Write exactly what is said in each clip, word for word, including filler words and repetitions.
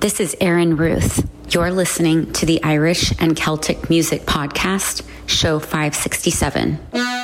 This is Erin Ruth. You're listening to the Irish and Celtic Music Podcast, show five sixty-seven.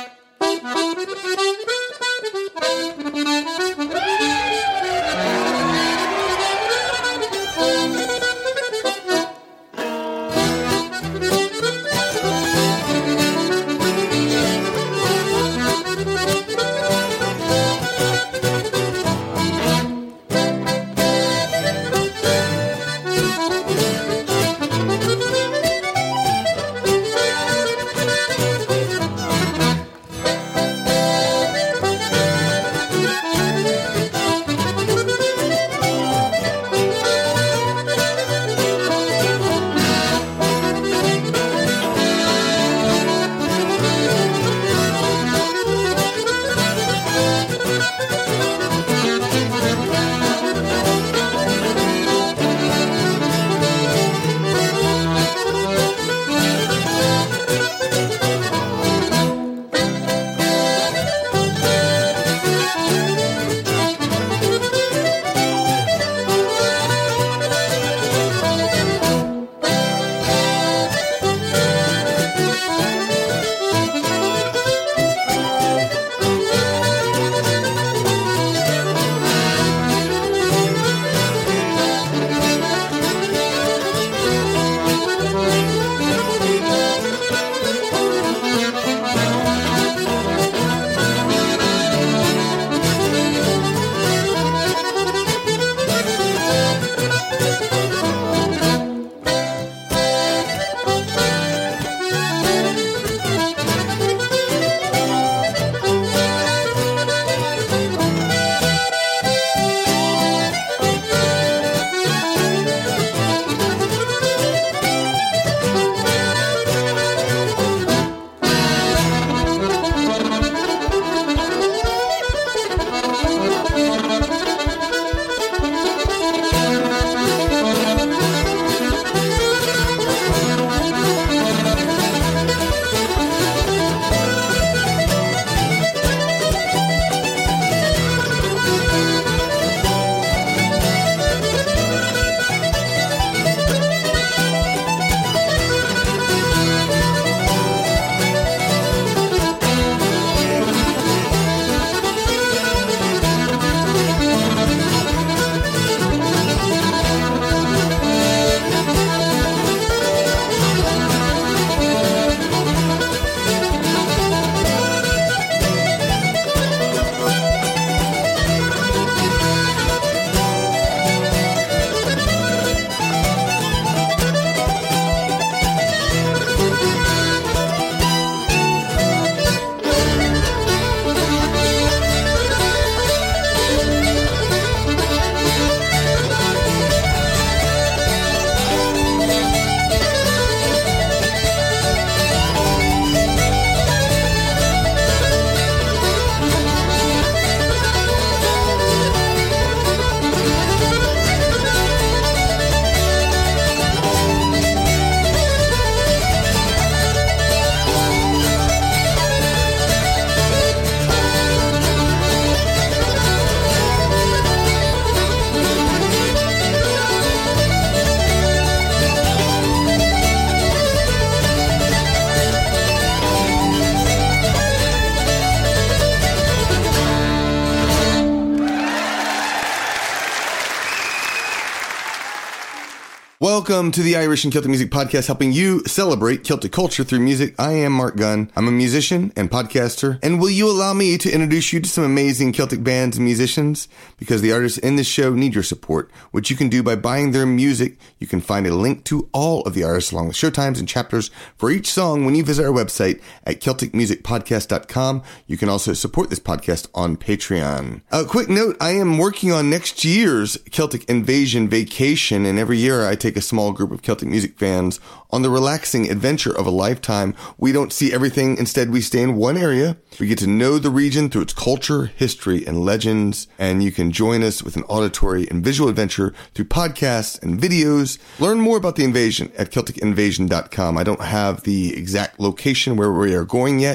Welcome to the Irish and Celtic Music Podcast, helping you celebrate Celtic culture through music. I am Mark Gunn. I'm a musician and podcaster. And will you allow me to introduce you to some amazing Celtic bands and musicians? Because the artists in this show need your support, which you can do by buying their music. You can find a link to all of the artists along with showtimes and chapters for each song when you visit our website at celtic music podcast dot com. You can also support this podcast on Patreon. A quick note, I am working on next year's Celtic Invasion Vacation, and every year I take a small group of Celtic music fans on the relaxing adventure of a lifetime. We don't see everything. Instead, we stay in one area. We get to know the region through its culture, history, and legends. And you can join us with an auditory and visual adventure through podcasts and videos. Learn more about the invasion at celtic invasion dot com. I don't have the exact location where we are going yet,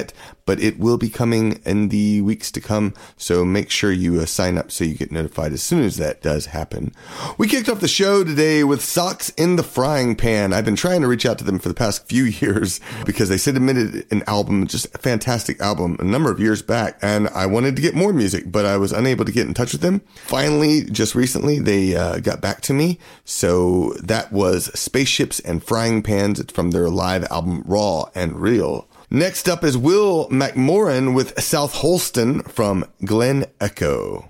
but it will be coming in the weeks to come. So make sure you uh, sign up so you get notified as soon as that does happen. We kicked off the show today with Socks in the Frying Pan. I've been trying to reach out to them for the past few years because they submitted an album, just a fantastic album, a number of years back, and I wanted to get more music, but I was unable to get in touch with them. Finally, just recently, they uh, got back to me. So that was Spaceships and Frying Pans from their live album Raw and Real. Next up is Will McMoran with South Holston from Glen Echo.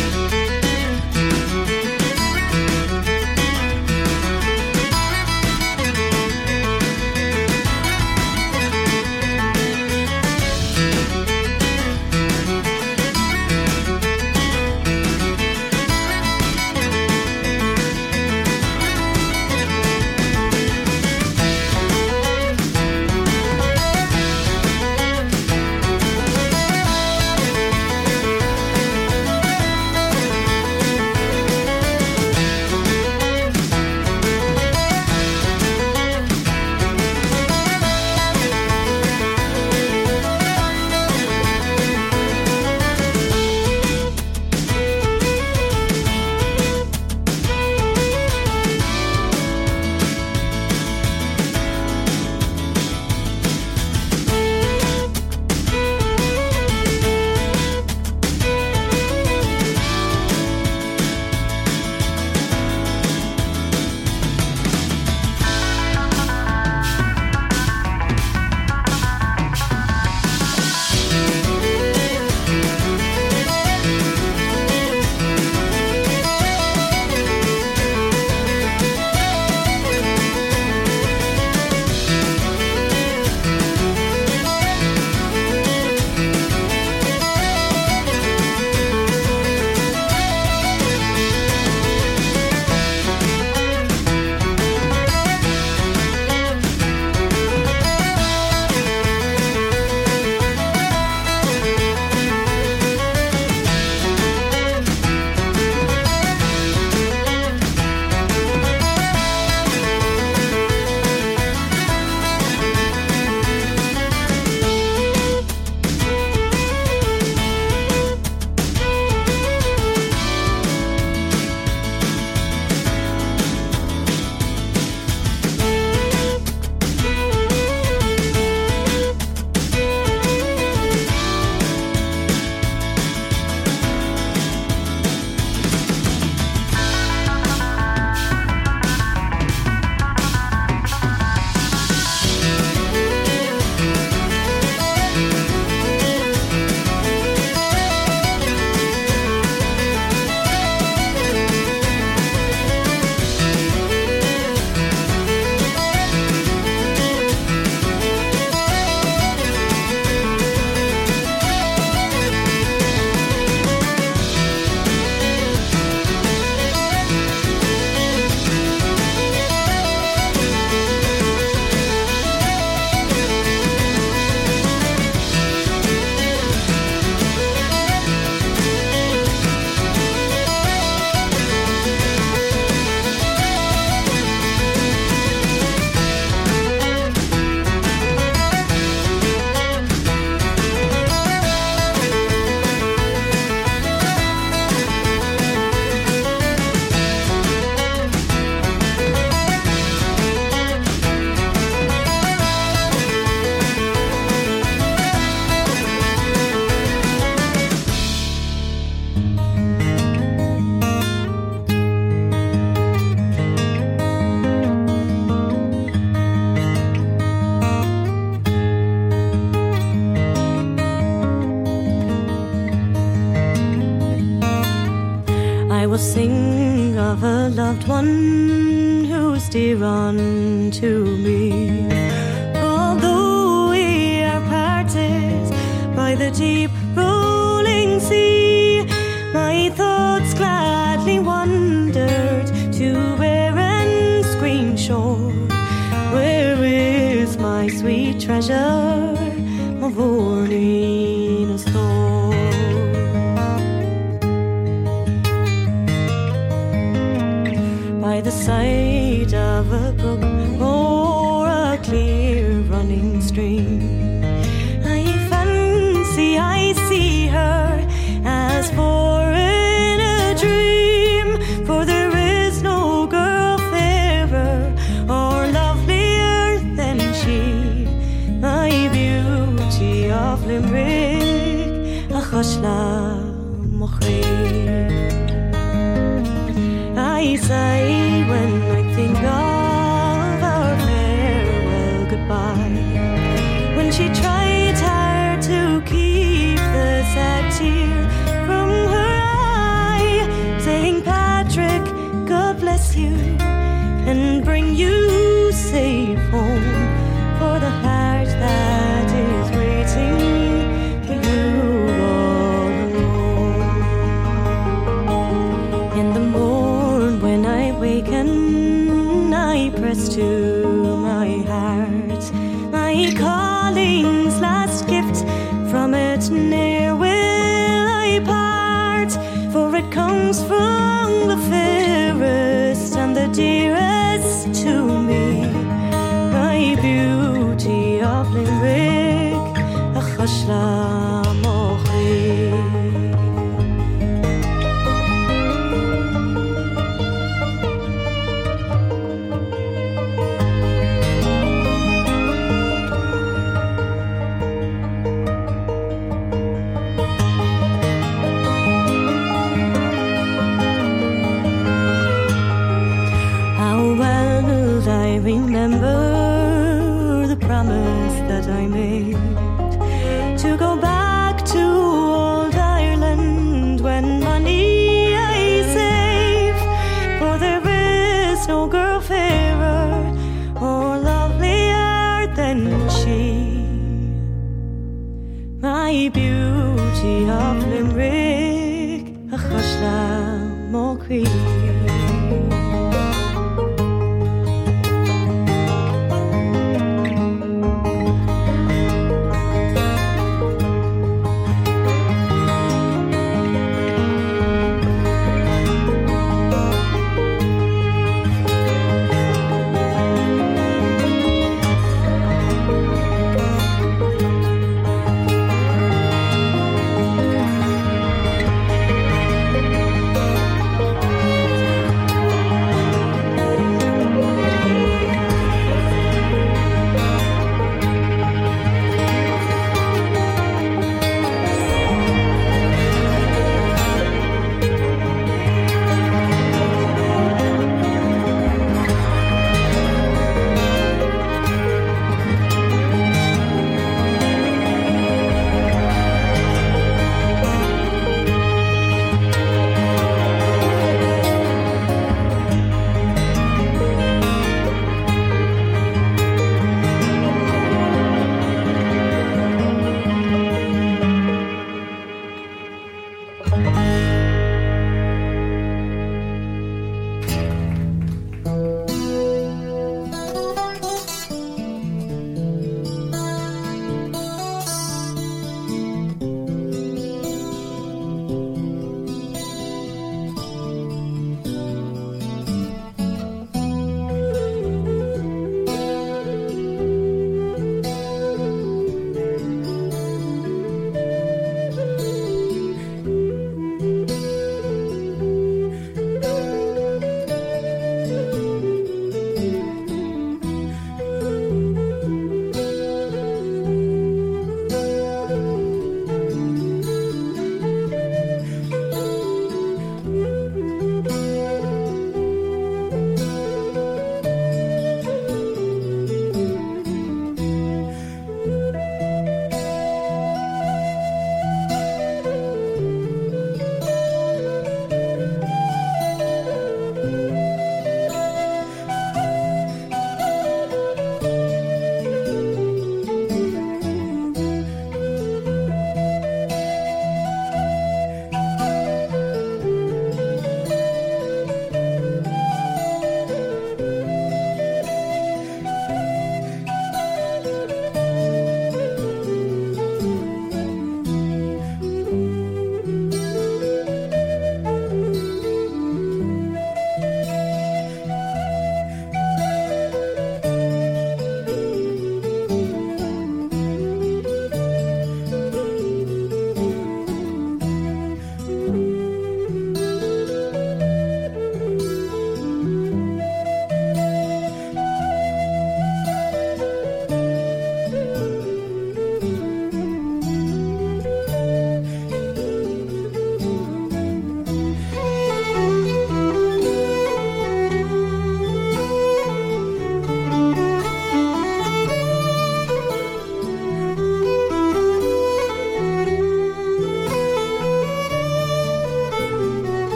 will sing of a loved one who's dear unto me. Although we are parted by the deep rolling sea, my thoughts gladly wandered to Erin's green shore. Where is my sweet treasure, Mavourneen's store? By the side of a brook or a clear running stream, I found Chashla Mochi. I say when I think of our farewell goodbye, when she tried hard to keep the sad tear from her eye, saying, Patrick, God bless you and bring you safe home, for the heart that is waiting for you all alone. In the morn when I waken, I press to my heart my calling's last gift. From it ne'er will I part, for it comes from the fairest and the dearest to me, my beauty of Limerick, a chashla mochi. Remember the promise that I made to go back to old Ireland when money I save, for there is no girl fairer or lovelier than she, my beauty of Limerick, a chashla mochi.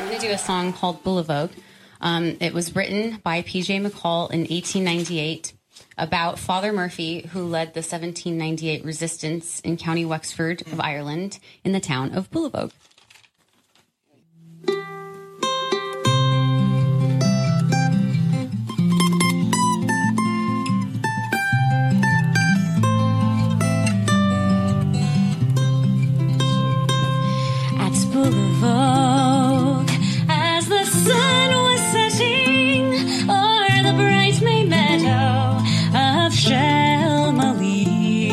I'm going to do a song called Bull of Vogue. Um, it was written by P J McCall in eighteen ninety-eight about Father Murphy, who led the seventeen ninety-eight resistance in County Wexford of Ireland in the town of Bull of Vogue. At Bull of Vogue, as the sun was setting o'er the bright May meadow of Shelmalier,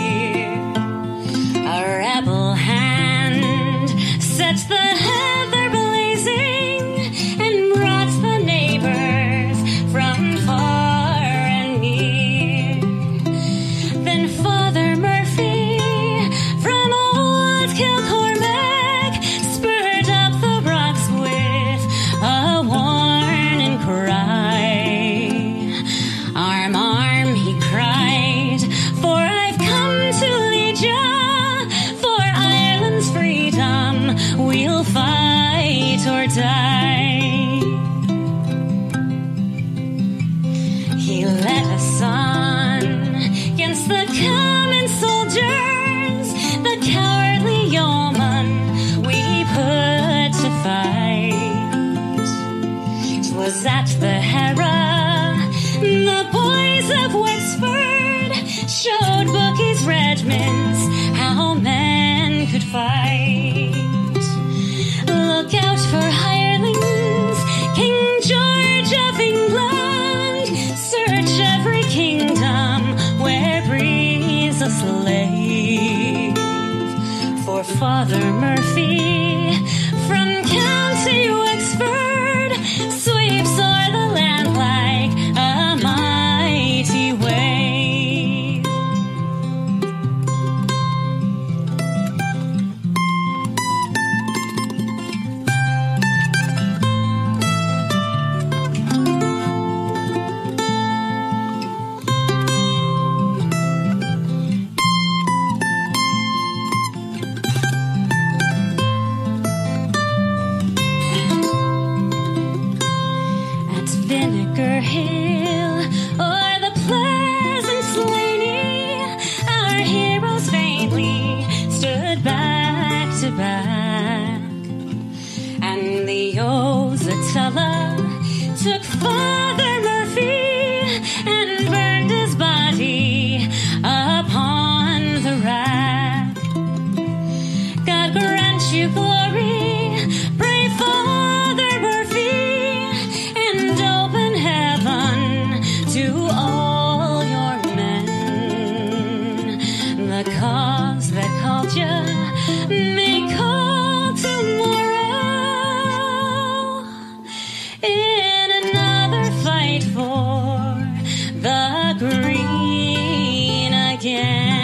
a rebel hand set the heather blazing and brought the neighbors from far and near. Then Father Murphy from old Kilcormac spurred up the rocks with a warning cry. Arm, arm, he cried, for I've come to lead ya. For Ireland's freedom we'll fight or die. He led us on against the common soldiers, the cowardly yeomen we put to fight. 'Twas at the Hera the boys of Wexford showed bookies regiments how men could fight. Look out for hirelings, King George of England. Search every kingdom where breathes a slave. For Father Murphy from County Wexford sweeps o'er the land like a mighty wave. At Vinegar Hill or the pleasant Slaney, our heroes vainly stood back to back, and the Ozatella took Father Murphy and burned his body upon the rack. God grant you glory, brave Father Murphy, and open heaven to all your men. The cause that called you may call tomorrow in another fight for the green again.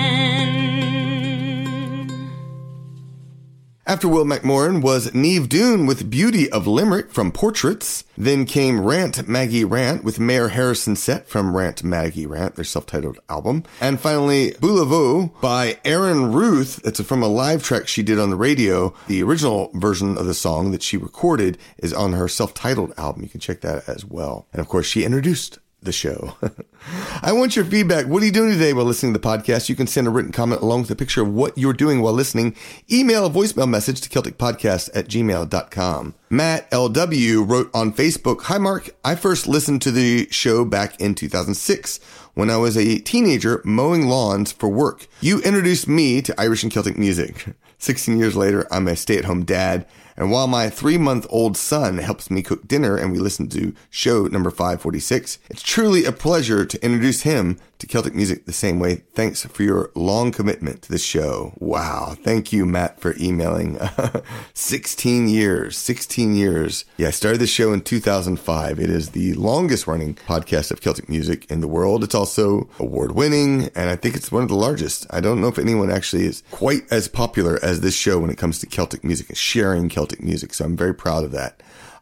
After Will McMoran was Niamh Doone with Beauty of Limerick from Portraits. Then came Rant Maggie Rant with Mayor Harrison Set from Rant Maggie Rant, their self-titled album. And finally, Bull of Vogue by Erin Ruth. It's from a live track she did on the radio. The original version of the song that she recorded is on her self-titled album. You can check that as well. And of course, she introduced the show. I want your feedback. What are you doing today while listening to the podcast? You can send a written comment along with a picture of what you're doing while listening. Email a voicemail message to celtic podcast at gmail dot com. Matt L W wrote on Facebook, "Hi Mark, I first listened to the show back in two thousand six when I was a teenager mowing lawns for work. You introduced me to Irish and Celtic music. sixteen years later, I'm a stay-at-home dad. And while my three-month-old son helps me cook dinner and we listen to show number five forty-six, it's truly a pleasure to introduce him to Celtic music the same way. Thanks for your long commitment to this show." Wow. Thank you, Matt, for emailing. sixteen years. sixteen years. Yeah, I started this show in two thousand five. It is the longest running podcast of Celtic music in the world. It's also award-winning, and I think it's one of the largest. I don't know if anyone actually is quite as popular as this show when it comes to Celtic music and sharing Celtic music, so I'm very proud of that.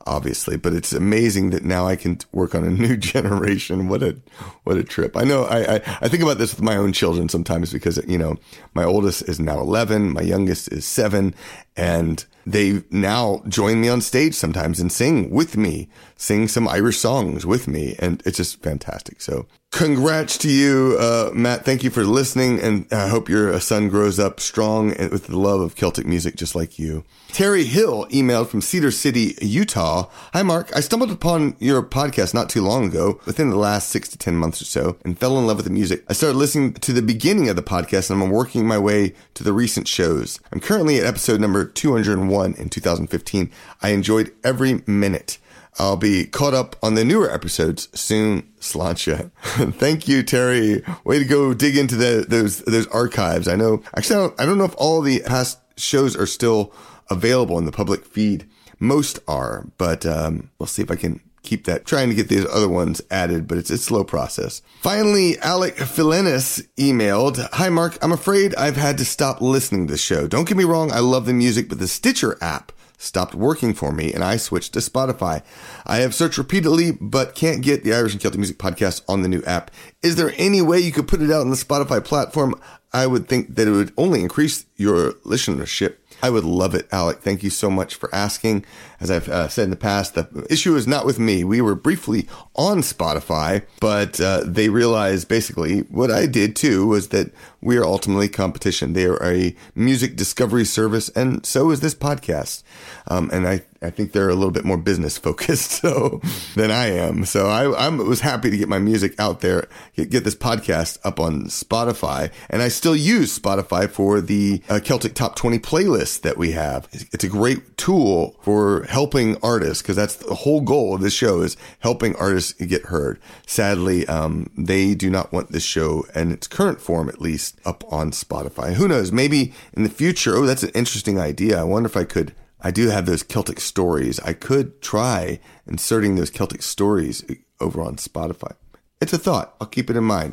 obviously, but it's amazing that now I can work on a new generation. What a, what a trip. I know I, I, I think about this with my own children sometimes because, you know, my oldest is now eleven, my youngest is seven, and they now join me on stage sometimes and sing with me, sing some Irish songs with me. And it's just fantastic. So congrats to you, uh, Matt. Thank you for listening. And I hope your son grows up strong and with the love of Celtic music, just like you. Terry Hill emailed from Cedar City, Utah. Hi, Mark. I stumbled upon your podcast not too long ago, within the last six to ten months or so, and fell in love with the music. I started listening to the beginning of the podcast, and I'm working my way to the recent shows. I'm currently at episode number two hundred one in two thousand fifteen. I enjoyed every minute. I'll be caught up on the newer episodes soon, Sláinte. Thank you, Terry. Way to go dig into the, those those archives. I know, actually, I don't, I don't know if all the past shows are still available in the public feed. Most are, but um, we'll see if I can keep that, trying to get these other ones added, but it's a slow process. Finally, Alec Philenis emailed, Hi, Mark. I'm afraid I've had to stop listening to the show. Don't get me wrong. I love the music, but the Stitcher app stopped working for me, and I switched to Spotify. I have searched repeatedly, but can't get the Irish and Celtic Music Podcast on the new app. Is there any way you could put it out on the Spotify platform? I would think that it would only increase your listenership. I would love it, Alec. Thank you so much for asking. As I've uh, said in the past, the issue is not with me. We were briefly on Spotify, but uh, they realized basically what I did too was that we are ultimately competition. They are a music discovery service, and so is this podcast. Um, and I, I think they're a little bit more business focused so than I am. So I I'm, was happy to get my music out there, get, get this podcast up on Spotify. And I still use Spotify for the uh, Celtic Top twenty playlist that we have. It's a great tool for helping artists, because that's the whole goal of this show, is helping artists get heard. Sadly, um, they do not want this show in its current form, at least, up on Spotify. Who knows? Maybe in the future. Oh, that's an interesting idea. I wonder if I could. I do have those Celtic stories. I could try inserting those Celtic stories over on Spotify. It's a thought. I'll keep it in mind.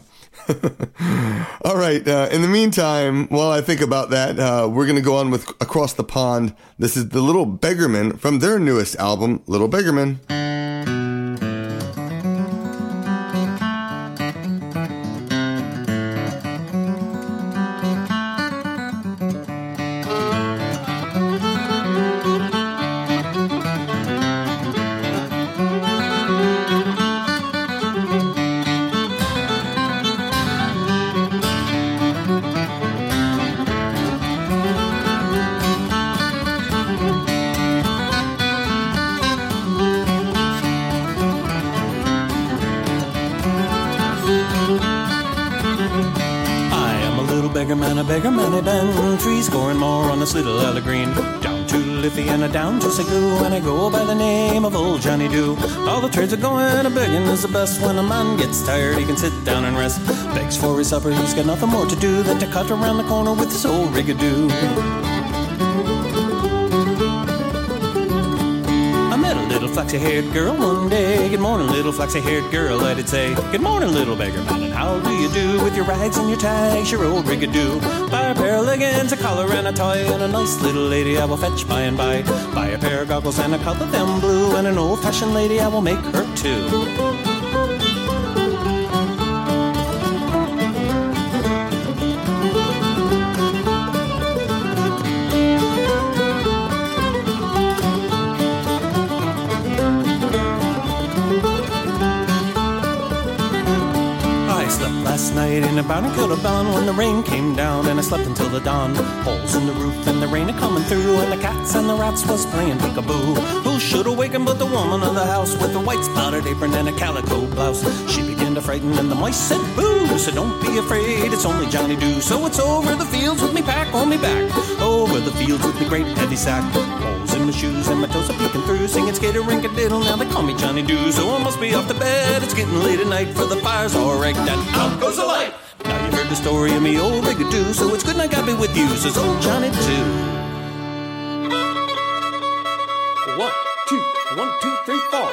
All right. Uh, in the meantime, while I think about that, uh, we're going to go on with Across the Pond. This is the Little Beggarmen from their newest album, Little Beggarmen. Beggarman, a beggarman, a been three score and more on this little alley green. Down to Liffey and a down to Sagoo, and I go by the name of old Johnny Doo. All the trades are going, a begging is the best. When a man gets tired, he can sit down and rest. Begs for his supper, he's got nothing more to do than to cut around the corner with his old rigadoo. Little flaxy-haired girl one day. Good morning, little flaxy-haired girl, I did say. Good morning, little beggarman, and how do you do? With your rags and your tags, your old rigadoo. Buy a pair of leggings, a collar and a tie, and a nice little lady I will fetch by and by. Buy a pair of goggles and a color them blue, and an old-fashioned lady I will make her too. Last night in a Barnacuda when the rain came down, and I slept until the dawn. Holes in the roof and the rain a coming through, and the cats and the rats was playing peekaboo. Who should awaken but the woman of the house, with a white spotted apron and a calico blouse. She began to frighten and the mice said boo. So don't be afraid, it's only Johnny Doo. So it's over the fields with me pack on me back, over the fields with me great heavy sack. Holes in my shoes and my toes are peeking through, singing skater-rink-a-diddle, now they call me Johnny Doo. So I must be off to bed, it's getting late at night, for the fire's all rigged and out goes the light. Now you've heard the story of me old rigadoo, so it's good night, God be with you, says old Johnny too. One, two, one, two, three, four.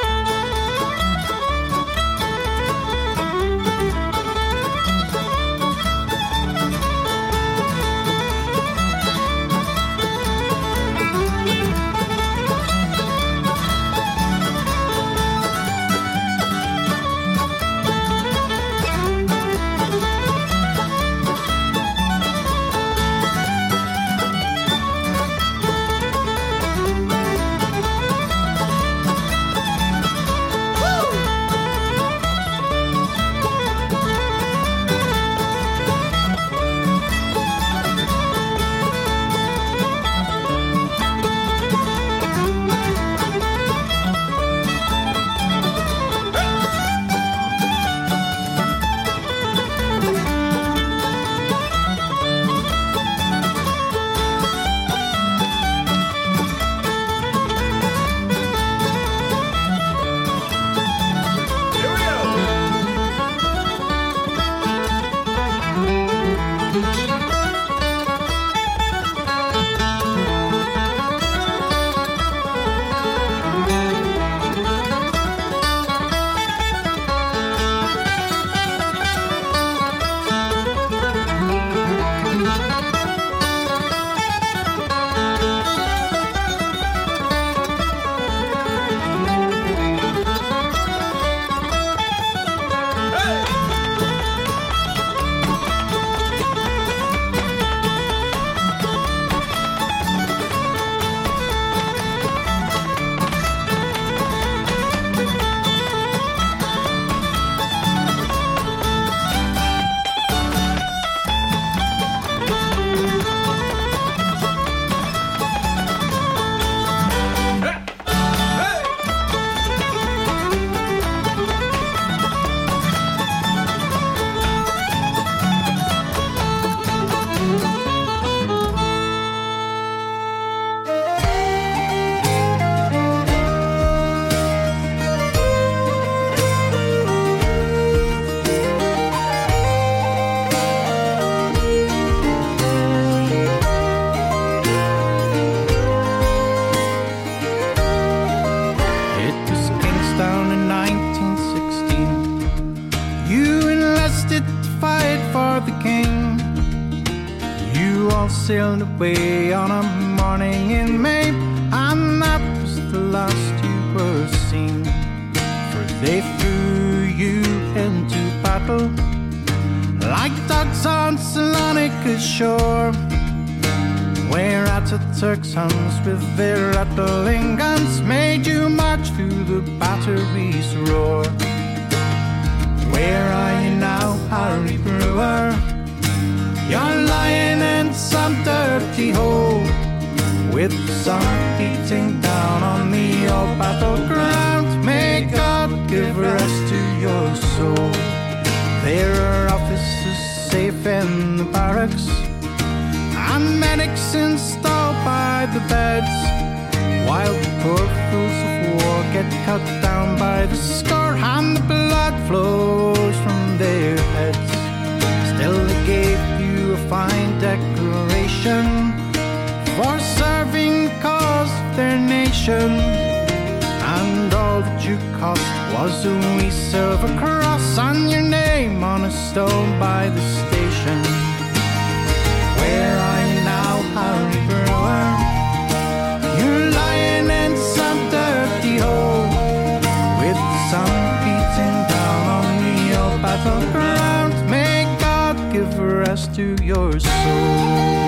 sailed away on a morning in May, and that was the last you were seen. For they threw you into battle like dogs on Salonica's shore, where Ataturk's hands with their rattling guns made you march through the battery's roar. Where are you now, Harry Brewer? You're lying in some dirty hole, with the sun beating down on the old battleground. May God give rest to your soul. There are officers safe in the barracks, and medics installed by the beds, while the poor fools of war get cut down by the score, and the blood flows from their heads. Still they gave you a fine decoration for serving the cause of their nation, and all that you cost was a wee silver cross and your name on a stone by the station. Where are you now, Harry Brewer? You're lying in some dirty hole, with the sun beating down on the old battleground. May God give rest to your soul.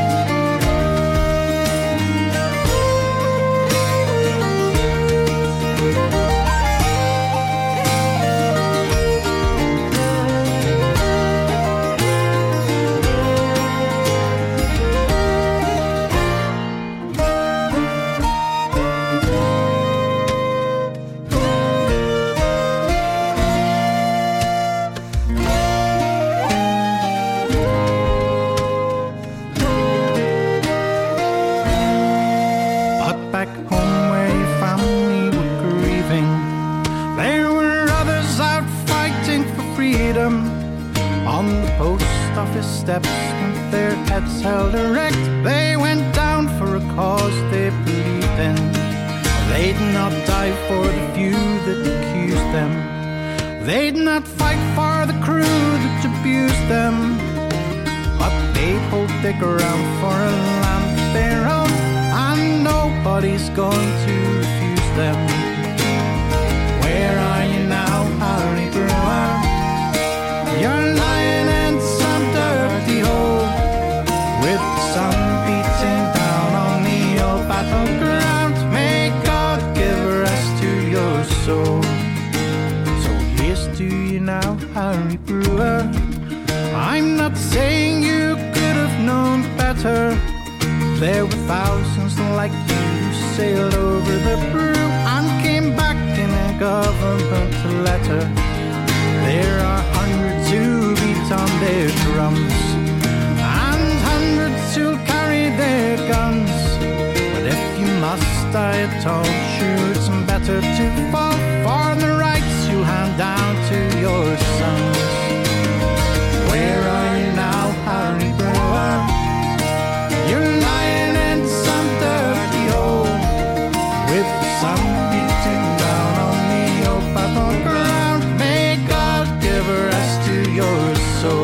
Steps with their heads held erect, they went down for a cause they believed in. They'd not die for the few that accused them, they'd not fight for the crew that abused them, but they'd hold their ground for a land of their own, and nobody's going to refuse them. Where are you now, Harry Brewer? You're lying in some dirty hole, with the sun beating down on the old battleground. May God give rest to your soul. So here's to you now, Harry Brewer. I'm not saying you could have known better. There were thousands like you who sailed over the brew and came back in a government letter. There are hundreds who beat on their drums, and hundreds who'll carry their guns. But if you must die at all, sure it's better to fall for the rights you hand down to your sons. Where are you now, Harry Brewer? You're lying in some dirty hole, with the sun beating down on the old battleground. May God give rest to your soul.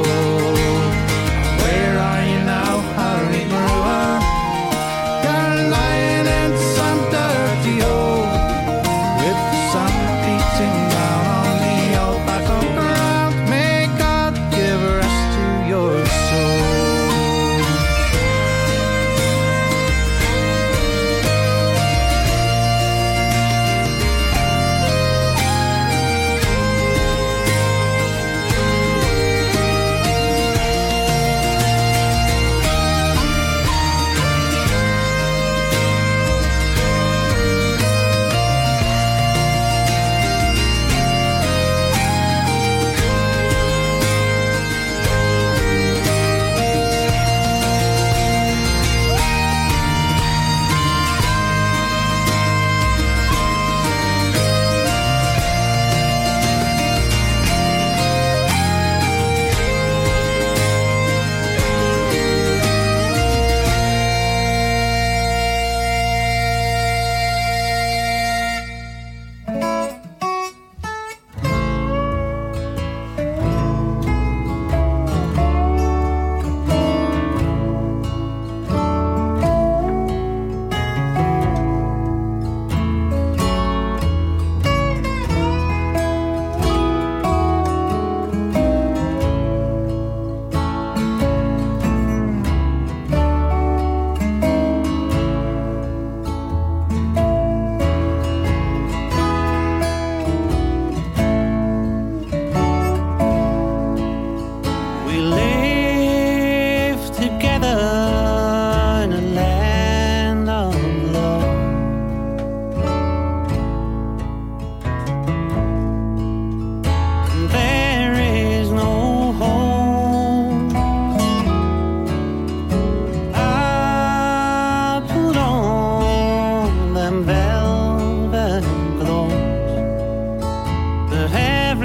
Where are you now, Harry Brewer? You're lying in some dirty hole, with the sun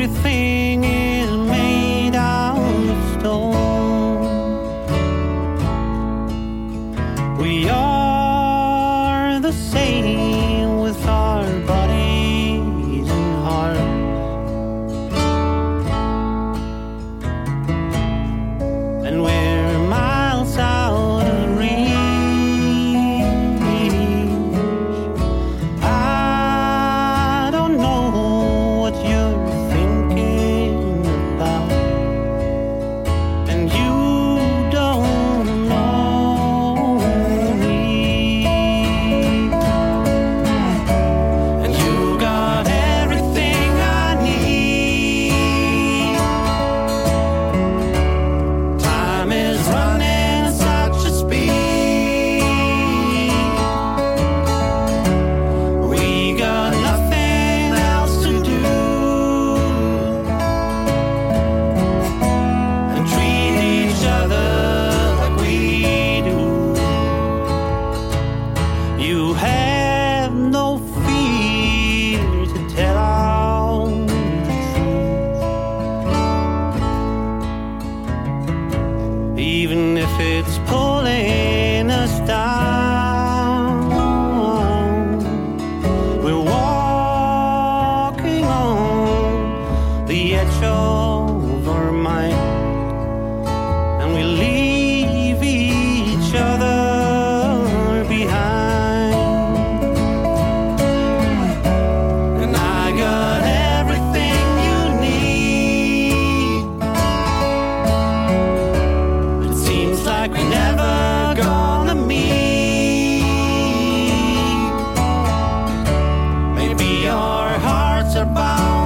everything is made out of stone. We are the same with our bodies and hearts. And we're miles out of reach. I don't know what you're thinking about, and you don't know me. And you got everything I need. Time is running at such a speed. We got nothing else to do and treat each other like we do. You have no fear to tell all the truth, even if it's pulling us down. We're walking on the edge of our mind, and we leave each other behind. And I got everything you need. It seems like we're never gonna meet. Maybe our hearts are bound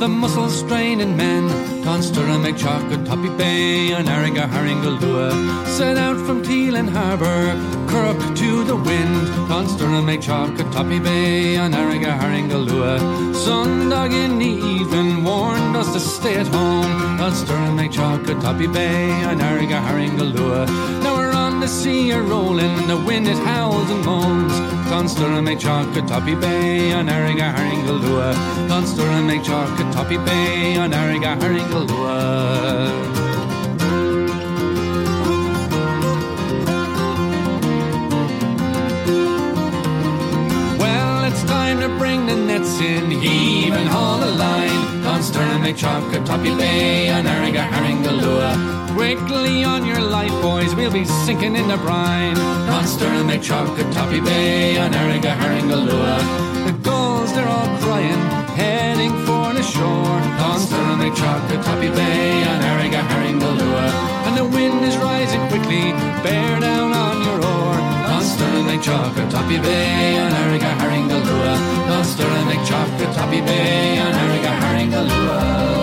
the muscle-straining men. Tonster make Chocolate Toppy Bay and Ariga Haringalua. Set out from Teelan Harbour, Kirk to the wind. Tonster make Chocolate Toppy Bay and Ariga Haringalua. Sundog in the evening warned us to stay at home. Tonster make Chocolate Toppy Bay and Ariga Haringalua. Now we're on the sea a-rolling, the wind it howls and moans. Tonster make Chocolate Toppy Bay and Ariga Haringalua. Tonster make Chocolate Toppy Bay and Ariga Haringalua. Well, it's time to bring the nets in, heave and haul the line. Tonster make Chocolate Toppy Bay and Ariga Haringalua. Quickly on your life, boys, we'll be sinking in the brine. Tonster make Chocolate Toppy Bay and Ariga Haringalua. The gulls, they're all crying, heading for the shore. Tonster make Chocolate Toppy Bay and Ariga Haringalua. And the wind is rising quickly, bear down on your oar. Tonster make Chocolate Toppy Bay and Ariga Haringalua. Tonster make Chocolate Toppy Bay and Ariga Haringalua.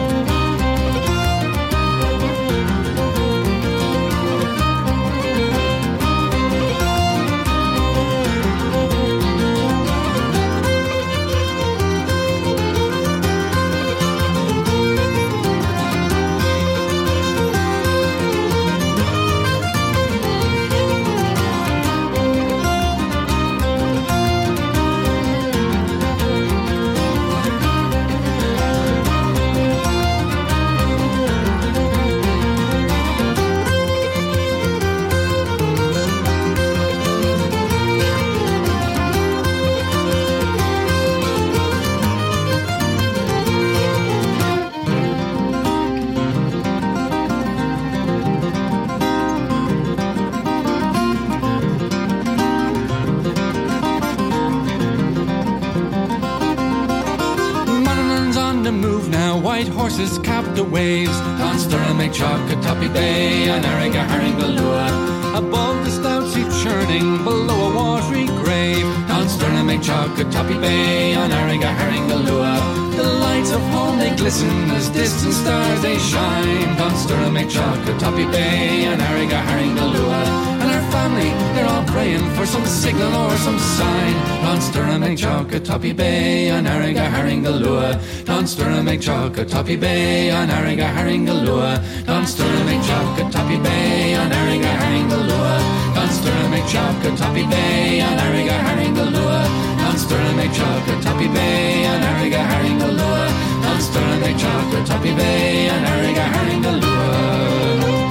Horses cap the waves. Tonster make Chocolate Toppy Bay and Ariga Haringalua. Above the stout sea churning, below a watery grave. Tonster make Chocolate Toppy Bay and Ariga Haringalua. The lights of home they glisten as distant stars they shine. Tonster make Chocolate Toppy Bay and Ariga Haringalua. And our family, they're all praying for some signal or some sign. Tonster make Chocolate Toppy Bay and Ariga Haringalua. Tonster make Chocolate Toppy Bay and Ariga Haringalua. Tonster make Chocolate Toppy Bay and Ariga Haringalua. Tonster make Chocolate Toppy Bay and Ariga Haringalua. Tonster make Chocolate Toppy Bay and Ariga Haringalua. Tonster make Chocolate Toppy Bay and Ariga Haringalua.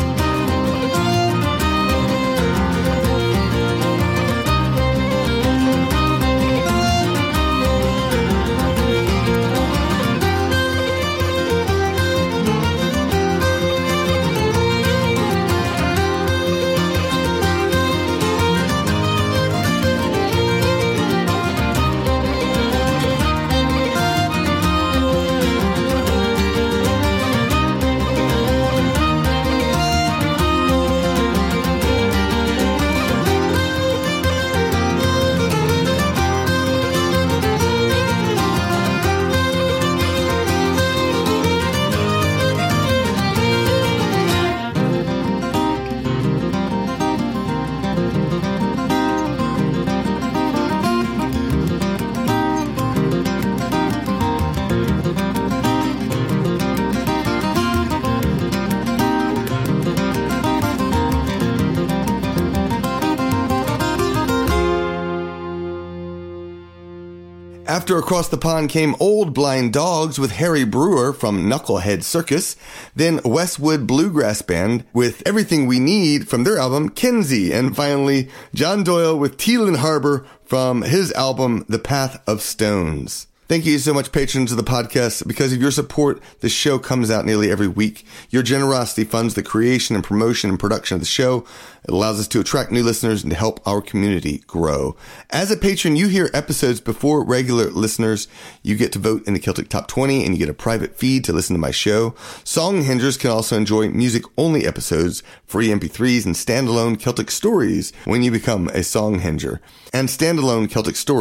After Across the Pond came Old Blind Dogs with Harry Brewer from Knucklehead Circus, then Westwood Bluegrass Band with Everything We Need from their album Kinsey, and finally John Doyle with Teelan Harbor from his album The Path of Stones. Thank you so much, patrons of the podcast. Because of your support, the show comes out nearly every week. Your generosity funds the creation and promotion and production of the show. It allows us to attract new listeners and to help our community grow. As a patron, you hear episodes before regular listeners. You get to vote in the Celtic Top twenty, and you get a private feed to listen to my show. Songhengers can also enjoy music-only episodes, free M P threes, and standalone Celtic stories when you become a Songhenger. And standalone Celtic stories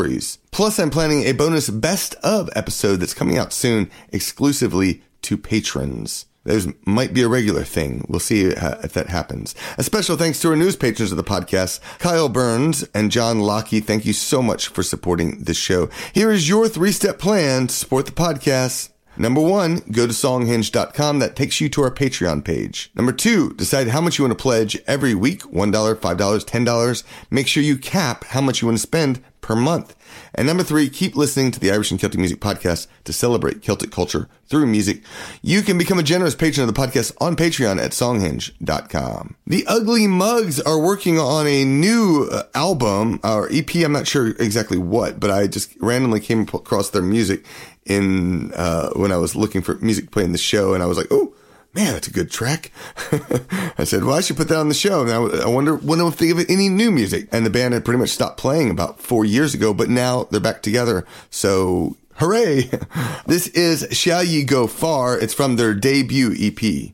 Plus, I'm planning a bonus best of episode that's coming out soon exclusively to patrons. Those might be a regular thing. We'll see if that happens. A special thanks to our newest patrons of the podcast, Kyle Burns and John Lockey. Thank you so much for supporting this show. Here is your three-step plan to support the podcast. Number one, go to songhinge dot com. That takes you to our Patreon page. Number two, decide how much you want to pledge every week. one dollar, five dollars, ten dollars. Make sure you cap how much you want to spend per month. And number three, keep listening to the Irish and Celtic Music Podcast to celebrate Celtic culture through music. You can become a generous patron of the podcast on Patreon at songhinge dot com. The Ugly Mugs are working on a new uh, album, or E P, I'm not sure exactly what, but I just randomly came across their music in uh when I was looking for music to play in the show, and I was like, oh, man, that's a good track. I said, well, I should put that on the show. Now, I wonder when if they give it any new music. And the band had pretty much stopped playing about four years ago, but now they're back together. So, hooray. This is Shall Ye Go Far. It's from their debut E P.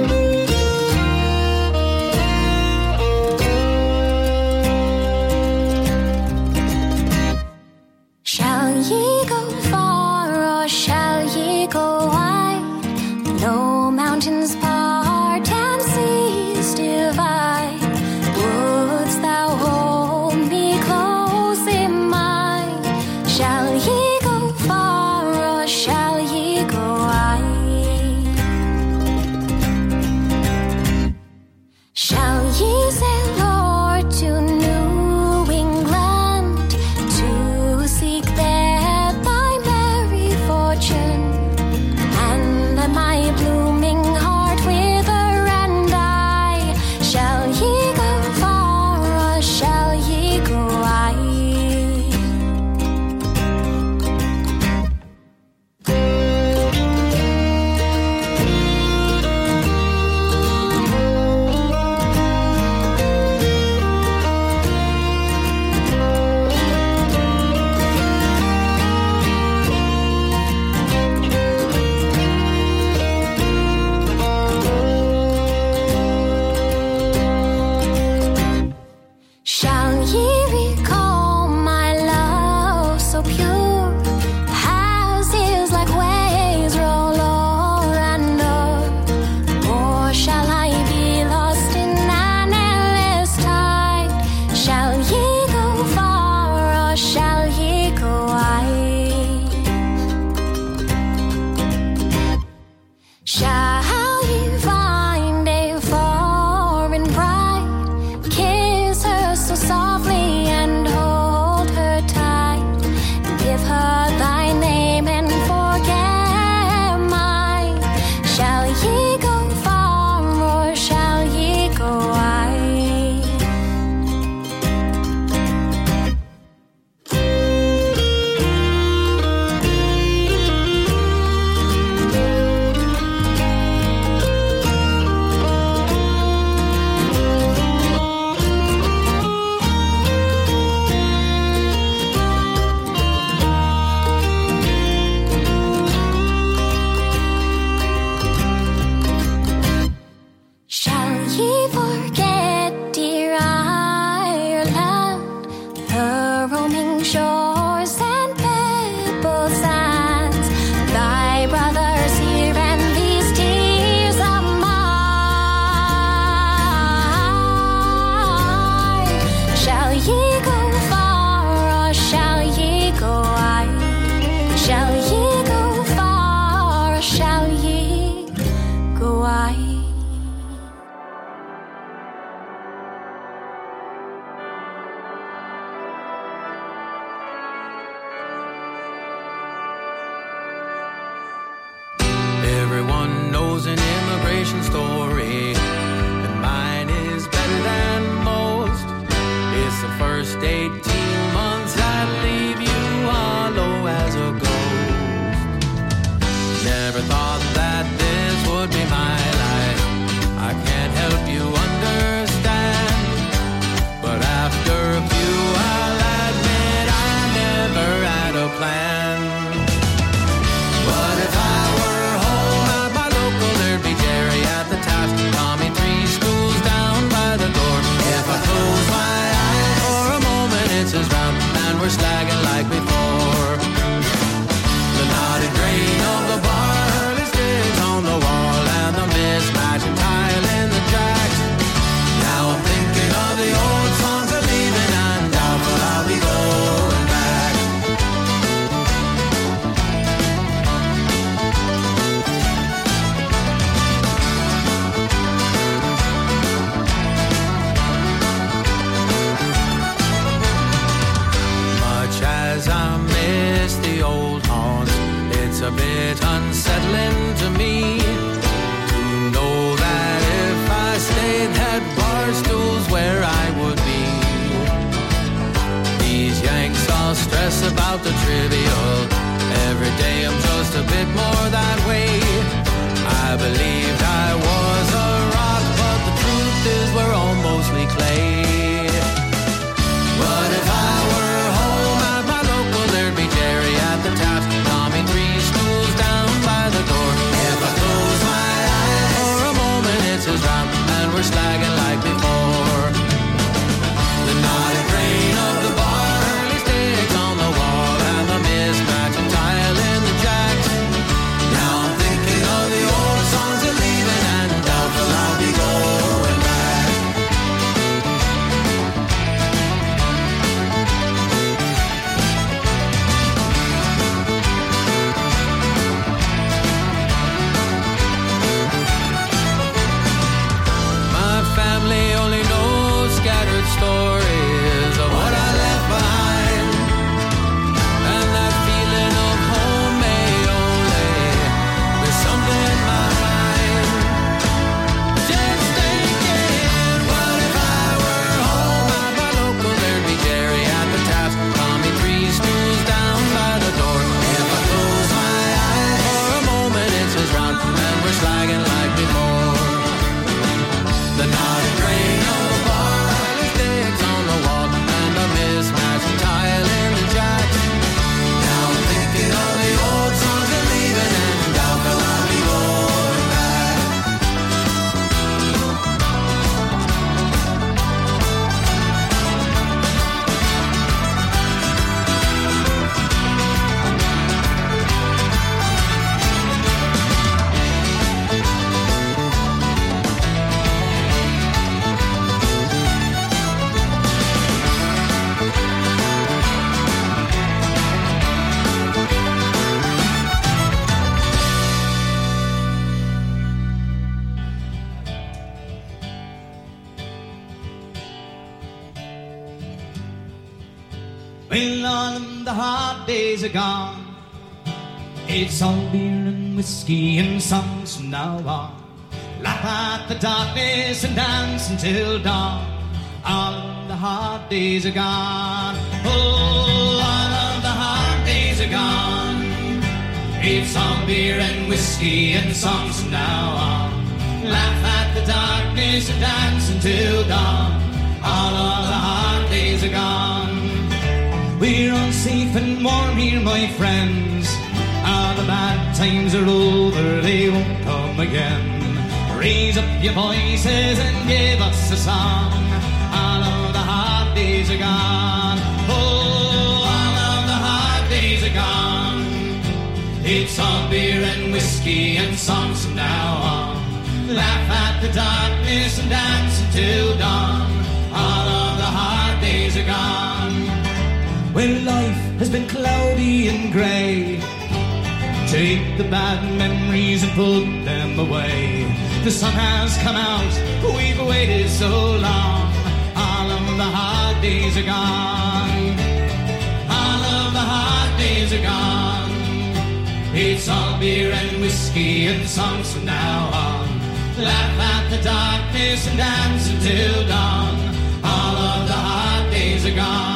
Shall ye go far or shall ye go wide? No mountains part and seas divide. Wouldst thou hold me close in mind? Shall ye go far or shall ye go wide? Shall ye sail o'er to New England to seek there thy merry fortune? And let my blooming heart wither and die. Shall ye go far or shall ye go wide? Shall ye recall my love so pure, as is like waves roll o'er and o'er? Or shall I be lost in an endless tide? Shall ye go far or shall ye go wide? Shall ye find a foreign bride? Kiss her so softly and hold her tight. Give her thy name and forget mine. Shall ye go far or shall ye go wide? Shall ye forget, dear Ireland, her roaming shores and pebble sands, thy brothers here and these tears of mine? Shall ye go far or shall ye go wide? Shall ye go far or shall ye go wide? Everyone knows an immigration story, and mine is better than most. It's the first eighteen months that leave you hollow as a ghost. Never thought that this would be my life. I can't help you understand, but after a few I'll admit I never had a plan. But if I were home at my local, there'd be Jerry at the town we're slagging like before. The knotted grain of the bar, early sticks on the wall, and the mismatch of tile in the jacks. Now I'm thinking of the old songs of leaving, and doubtful I'll be going back. My family only knows scattered stories of what I left behind, and that feeling of home may only be something in my mind. Just thinking, what if I were home at my local? There'd be Jerry at the taps, Tommy three stools down by the door. If I close my eyes for a moment, it's his round, and we're slagging like before. The knotted grain of the bar, early sticks on the wall, and a mismatched tile in the jacks. Now I'm thinking of the old songs of leaving, and doubtful I'll be going back. Well, all of the hard days are gone. It's all beer and whiskey and songs from now on. Laugh at the darkness and dance until dawn. All of the hard days are gone. Oh, all of the hard days are gone. It's all beer and whiskey and songs from now on. Laugh at the darkness and dance until dawn. All of the hard days are gone. We're all safe and warm here, my friends. All the bad times are over, they won't come again. Raise up your voices and give us a song. All of the hard days are gone. Oh, all of the hard days are gone. It's all beer and whiskey and songs from now on. Laugh at the darkness and dance until dawn. All of the hard days are gone. Well, life has been cloudy and grey. Take the bad memories and put them away. The sun has come out, we've waited so long. All of the hard days are gone. All of the hard days are gone. It's all beer and whiskey and songs from now on. Laugh at the darkness and dance until dawn. All of the hard days are gone.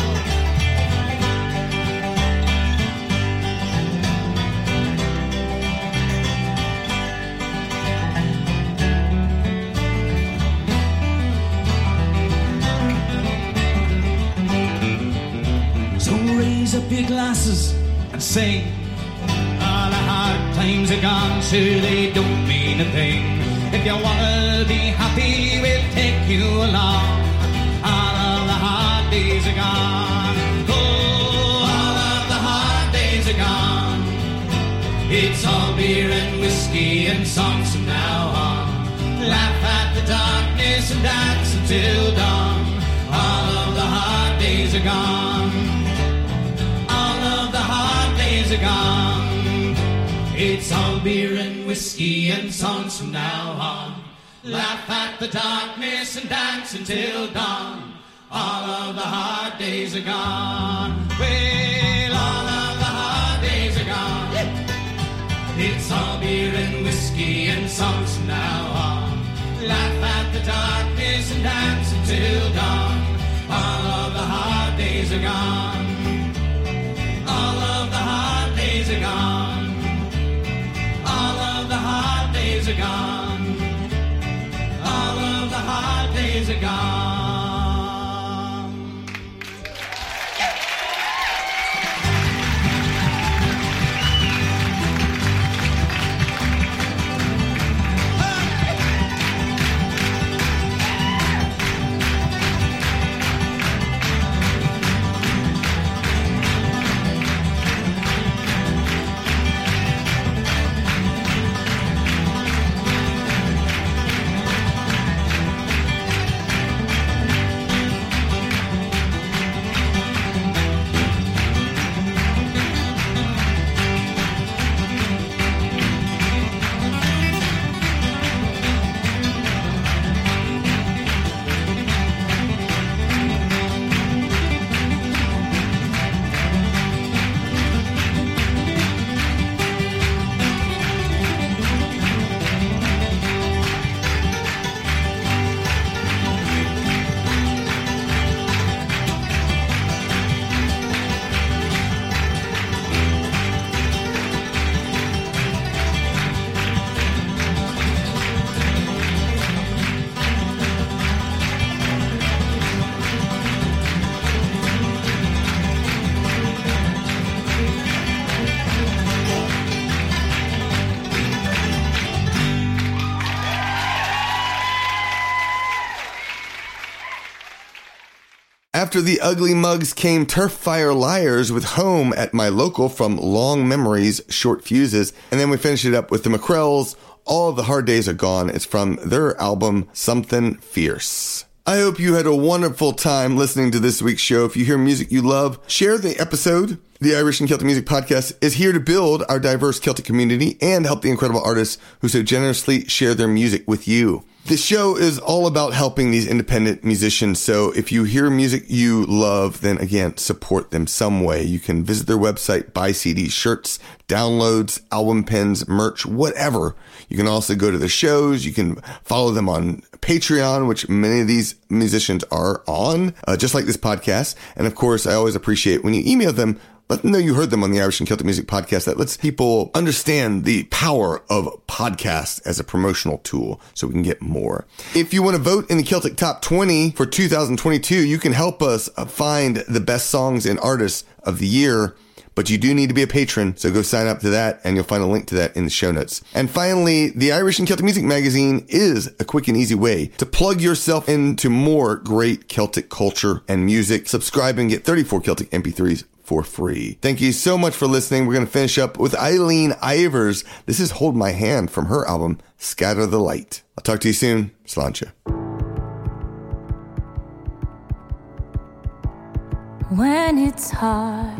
Raise up your glasses and sing. All the hard times are gone, sure they don't mean a thing. If you wanna be happy, we'll take you along. All of the hard days are gone. Oh, all of the hard days are gone. It's all beer and whiskey and songs from now on. Laugh at the darkness and dance until dawn. All of the hard days are gone. Are gone. It's all beer and whiskey and songs from now on. Laugh at the darkness and dance until dawn. All of the hard days are gone. Well, all of the hard days are gone. It's all beer and whiskey and songs from now on. Laugh at the darkness and dance until dawn. All of the hard days are gone. All of the hard days are gone. All of the hard days are gone. All of the hard days are gone. After the Ugly Mugs came Turf Fire Liars with Home at My Local from Long Memories, Short Fuses. And then we finished it up with the McCrells, All the Hard Days Are Gone. It's from their album, Something Fierce. I hope you had a wonderful time listening to this week's show. If you hear music you love, share the episode. The Irish and Celtic Music Podcast is here to build our diverse Celtic community and help the incredible artists who so generously share their music with you. The show is all about helping these independent musicians. So if you hear music you love, then again, support them some way. You can visit their website, buy C Ds, shirts, downloads, album pins, merch, whatever. You can also go to the shows. You can follow them on Patreon, which many of these musicians are on, uh, just like this podcast. And of course, I always appreciate when you email them, let them know you heard them on the Irish and Celtic Music Podcast. That lets people understand the power of podcasts as a promotional tool so we can get more. If you want to vote in the Celtic Top twenty for two thousand twenty-two, you can help us find the best songs and artists of the year. But you do need to be a patron, so go sign up to that, and you'll find a link to that in the show notes. And finally, the Irish and Celtic Music Magazine is a quick and easy way to plug yourself into more great Celtic culture and music. Subscribe and get thirty-four Celtic M P threes for free. Thank you so much for listening. We're going to finish up with Eileen Ivers. This is Hold My Hand from her album, Scatter the Light. I'll talk to you soon. Sláinte. When it's hard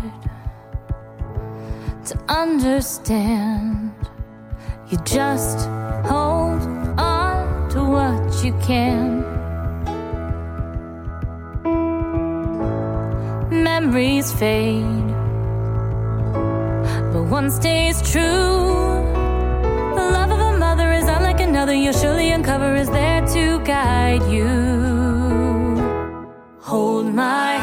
to understand, you just hold on to what you can. Memories fade, but one stays true. The love of a mother is unlike another. You'll surely uncover is there to guide you. Hold my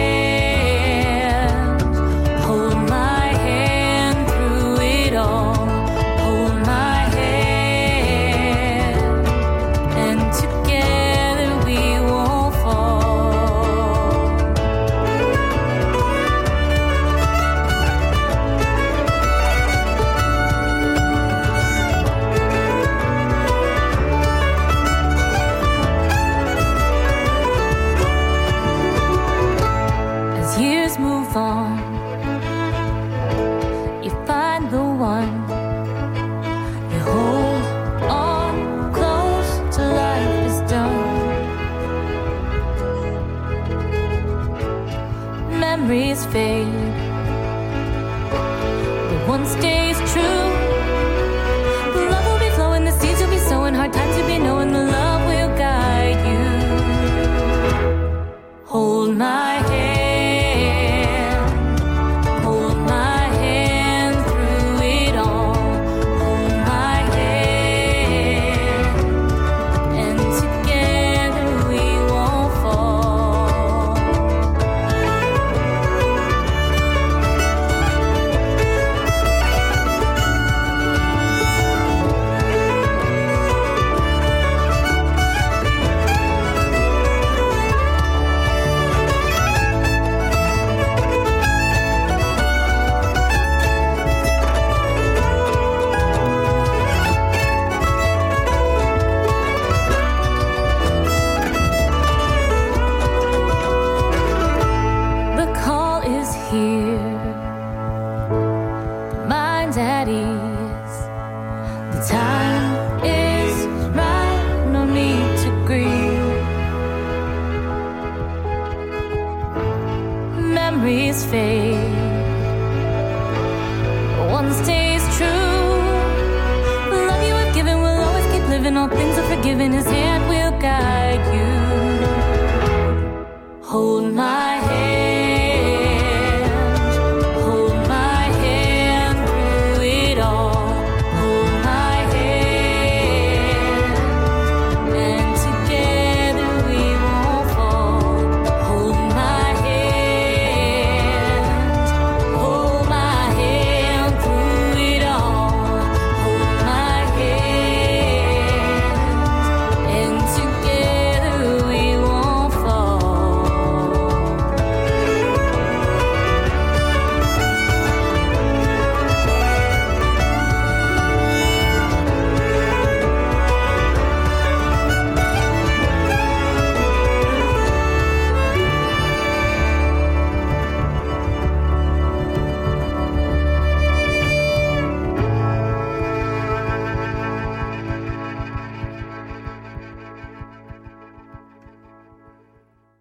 hand, hold my hand through it all. Hold my hand, and together we won't fall. Move on, you find the one, you hold on close till life is done. Memories fade, but one stays true. The love will be flowing, the seeds will be sowing, hard times you'll be knowing the love will guide you. Hold my hand, memories fade, but one stays true. The love you have given will always keep living. All things are forgiven. His hand will guide you. Hold my hand, hold my hand through it all. Hold my hand, and together we won't fall. Hold my hand, hold my hand through it all. Hold my hand,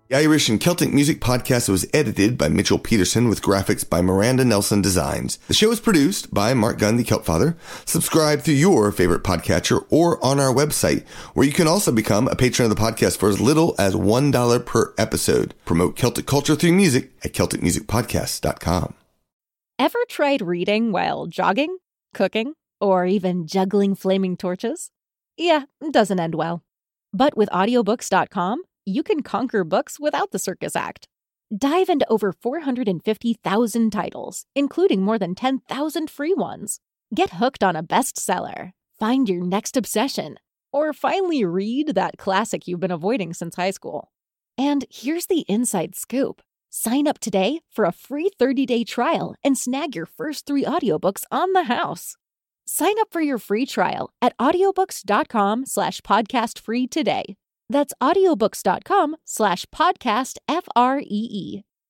The Irish and Celtic Music Podcast was edited by Mitchell Peterson with graphics by Miranda Nelson Designs. The show is produced by Mark Gunn, the Celt Father. Subscribe through your favorite podcatcher or on our website, where you can also become a patron of the podcast for as little as one dollar per episode. Promote Celtic culture through music at celtic music podcast dot com. Ever tried reading while jogging, cooking, or even juggling flaming torches? Yeah, it doesn't end well. But with audiobooks dot com, you can conquer books without the circus act. Dive into over four hundred fifty thousand titles, including more than ten thousand free ones. Get hooked on a bestseller, find your next obsession, or finally read that classic you've been avoiding since high school. And here's the inside scoop. Sign up today for a free thirty-day trial and snag your first three audiobooks on the house. Sign up for your free trial at audiobooks dot com slash podcast free today. That's audiobooks dot com slash podcast F R E E.